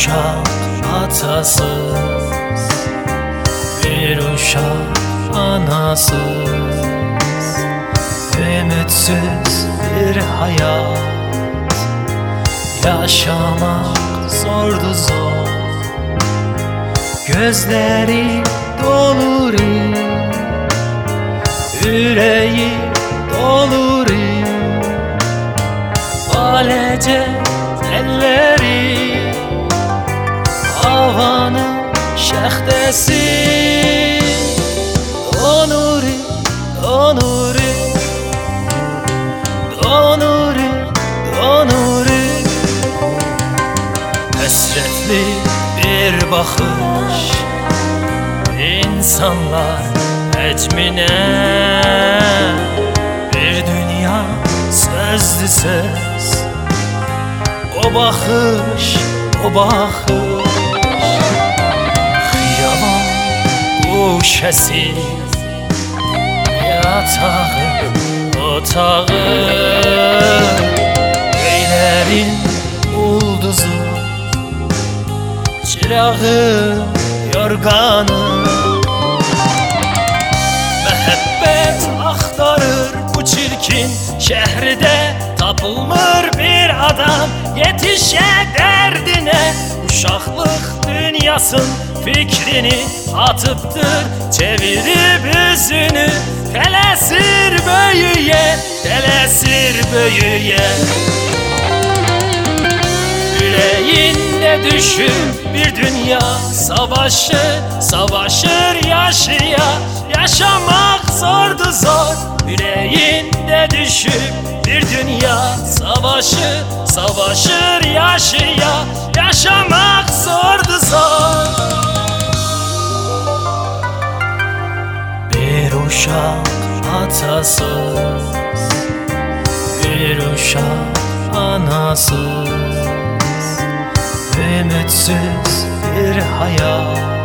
uşak atasız, bir uşak anasız, ümitsiz bir hayat. Yaşamak zordu zor, gözleri dolur, yüreği dolur, balece elleri havanın şehdesi. Donuri, donuri, donuri, donuri. Hasretli bir bakış insanlar hecmine, bir dünya sözlü söz. O bakış, o bakış Hıyavan uşesi, yatağı, otağı, göylerin ulduzu, çırağı, yorganı. Mehabbet aktarır bu çirkin şehirde, tapılmır bir adam yetişe derdine. Uşaklık dünyasın fikrini atıptır, çevirip yüzünü telesir böyüye, telesir böyüye. Yüreğinde düşün bir dünya savaşı, savaşır yaşaya. Yaşamak zordu zor, yüreğinde düşüp bir dünya savaşı, savaşır yaşaya. Yaşamak zordu zor. Bir uşak atasız, bir uşak anasız, ümitsiz bir hayat.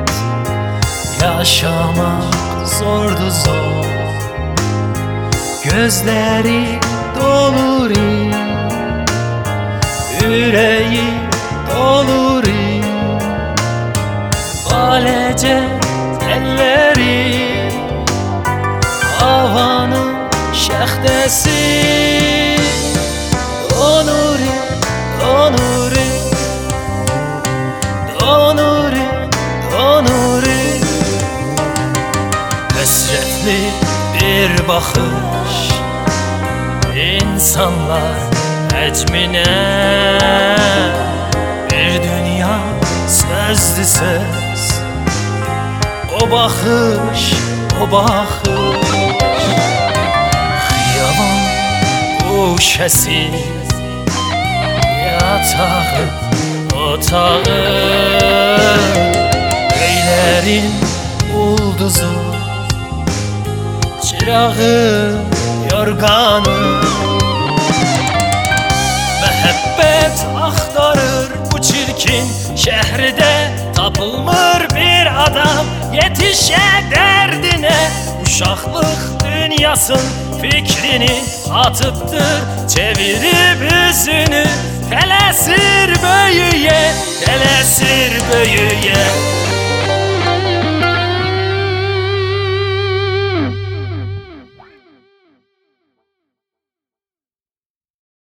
Yaşamak zordu zor, gözleri dolur, yüreği dolur, balece elleri havanın şehdesi. Donuri, donuri, donuri, donuri. Hasretli bir bakış insanlar hecmine, bir dünya sözlü söz. O bakış, o bakış Hıyavan uşesi, yatağı, otağı, göylerin ulduzu, çırağı, yorganı. Mehabbet aktarır bu çirkin şehirde, tapılmır bir adam yetişe derdine. Uşaklık dünyasın fikrini atıptır, çevirip yüzünü telesir böyüye, telesir böyüye.